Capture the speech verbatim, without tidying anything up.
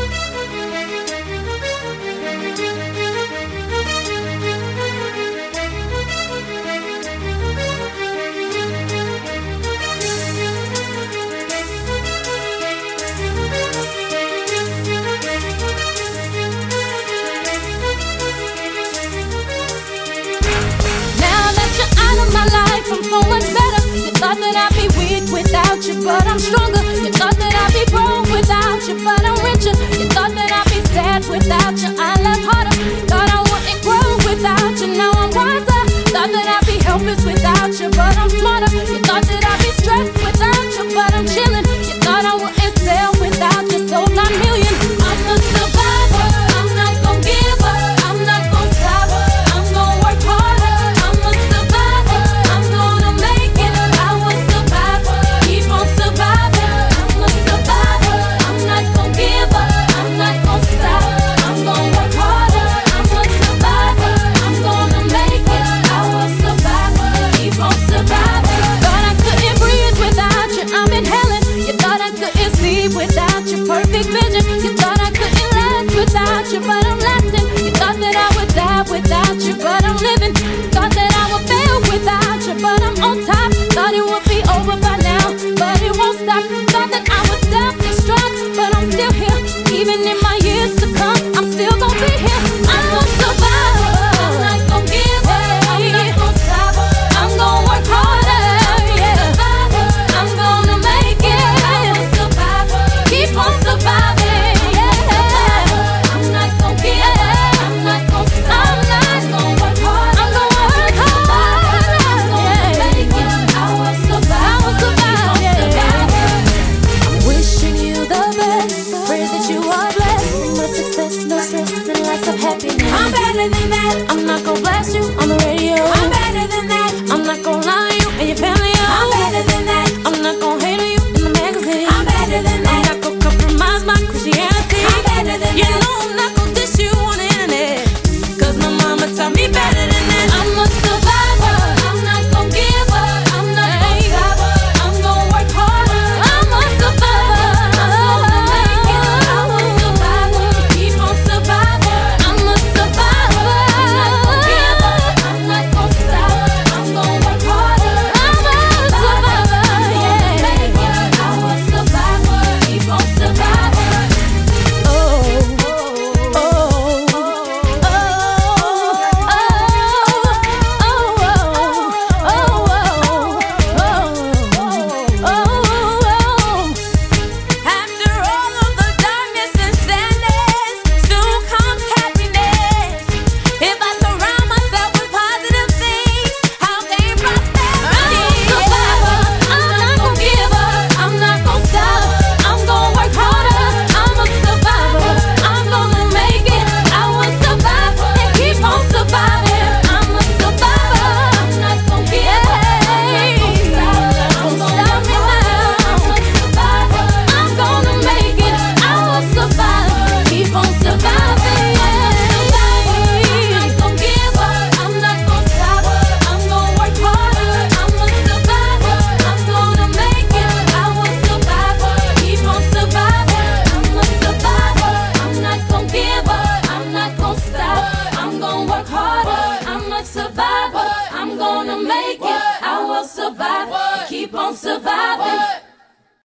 I'm so much better. You thought that I'd be weak without you, but I'm stronger. You thought that I'd be broke without you, but I'm richer. You thought that I'd be sad without you, I laugh harder. Thought I wouldn't grow without you, now I'm wiser. Thought that I'd be helpless without you, but I'm smarter. You thought that I'd be stressed without you, but I'm chilling. You thought I wouldn't sell without you, sold nine million. I'm a survivor, I'm not gon' give up, I'm not gon' stop, I'm gon' work harder. I'm a survivor, I'm gonna make it. I will survive, keep on surviving. I'm a survivor, I'm not gon' give up, I'm not gon' stop, I'm gon' work harder. I'm a survivor, I'm gonna make it. I will survive, keep on surviving. Thought I couldn't breathe without you, I'm inhaling. You thought I couldn't see without your perfect vision. You thought I couldn't last without you, but I'm lasting. You thought that I would die without you, but I'm living. Thought that I would fail without you, but I'm on top. Thought it would be over by now, but it won't stop. Thought that I would self-destruct, but I'm still here. Even in my years to come, I'm still gonna be here. I'm a survivor, I'm not gon' give up, I'm not gon' stop, I'm gon' work harder. Yeah, I'm gonna make it. I'm a survivor, keep on surviving. Yeah, I'm not gon' give up, I'm not gon' stop, I'm not gon' work hard. I'm gonna work hard. I'm gonna make it. I will survive. I will survive. Yeah. I'm wishing you the best. Pray that you are blessed. Much success, no stress, and lots of happiness. I'm better than that. I'm not